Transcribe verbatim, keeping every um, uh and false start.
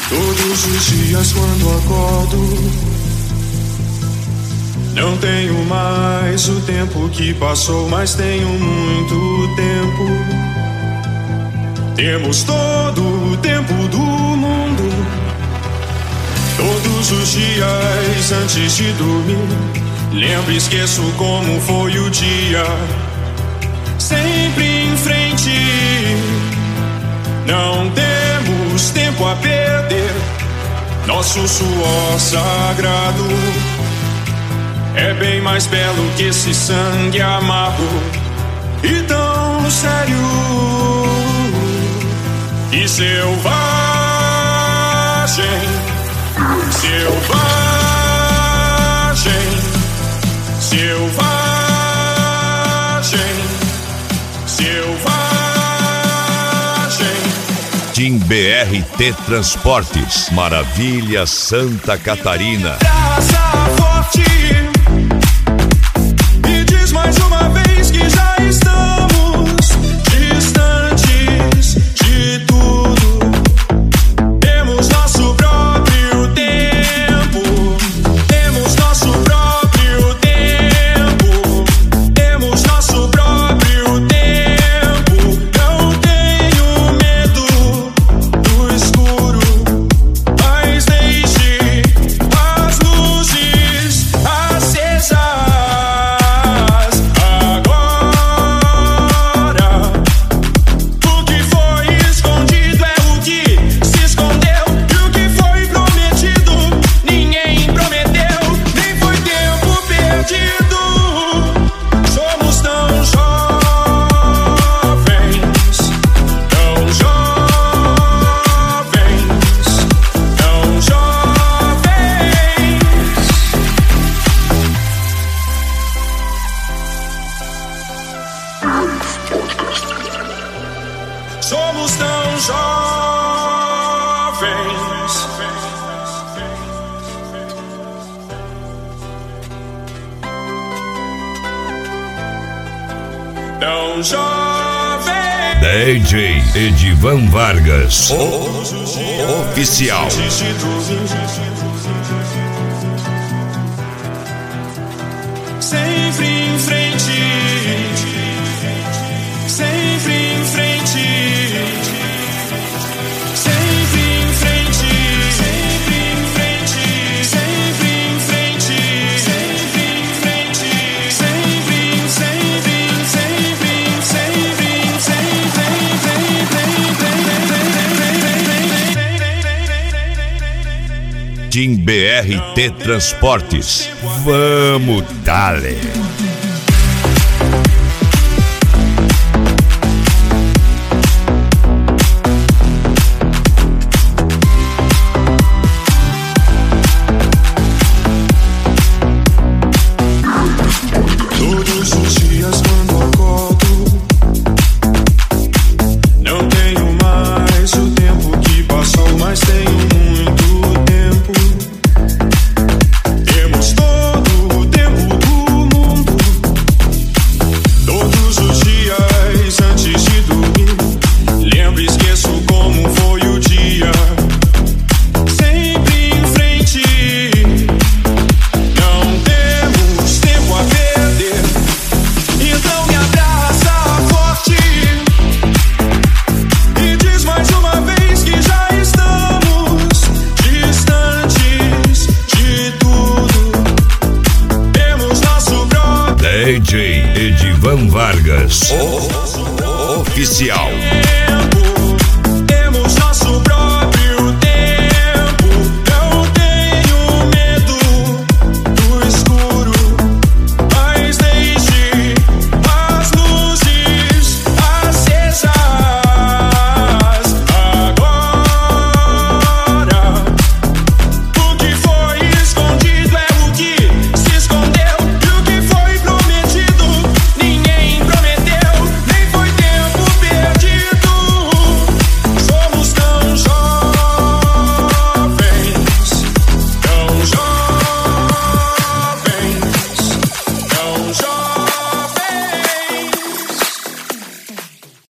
Todos os dias quando acordo, não tenho mais o tempo que passou, mas tenho muito tempo. Temos todo o tempo do mundo. Todos os dias antes de dormir, lembro e esqueço como foi o dia. Sempre em frente, não temos tempo a perder. Nosso suor sagrado é bem mais belo que esse sangue amargo e tão sério e selvagem, selvagem, selvagem, selvagem. Team B R T Transportes, Maravilha, Santa Catarina. Traça forte e diz mais uma vez que já estamos distantes de tudo. Temos nosso próprio tempo, temos nosso próprio tempo, temos nosso próprio tempo. Não tenho medo do escuro, mas deixe as luzes acesas agora. O que foi escondido é o que se escondeu, e o que foi prometido ninguém prometeu, nem foi tempo perdido. Somos tão jovens, tão jovens, tão jovens. Somos tão jovens. Tão jovens. D J Edivan Vargas, o oficial. Sempre em frente, sempre em frente, sempre em frente, sempre em frente, sempre em frente, sempre em frente, sempre, sempre, sempre, sempre, sempre. Team B R T Transportes, vamos dale. Todos os dias quando acordo, não tenho mais o tempo que passou, mas tenho muito tempo. Temos todo o tempo do mundo. Todos os dias antes de dormir, lembro e esqueço como foi o dia. Sempre em frente, não temos tempo a perder. Então me abraça forte e diz mais uma vez que já estamos distantes de tudo. Temos nosso próprio D J Edivan Vargas, o oficial. tempo.